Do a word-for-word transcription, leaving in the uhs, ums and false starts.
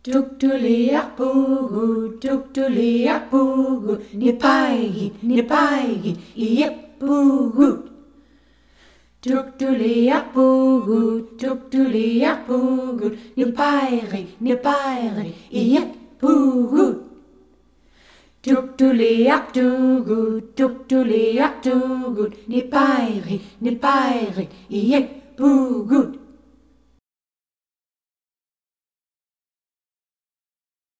Tuktuliakpugut, tuktuliakpugut, nipaigit, nipaigit, ieppugut. Tuktuliakpugut, tuktuliakpugut, nipairit, nipairit, ieppugut. Tuktuliaktugut, tuktuliaktugut, nipairit, nipairit, ieppugut.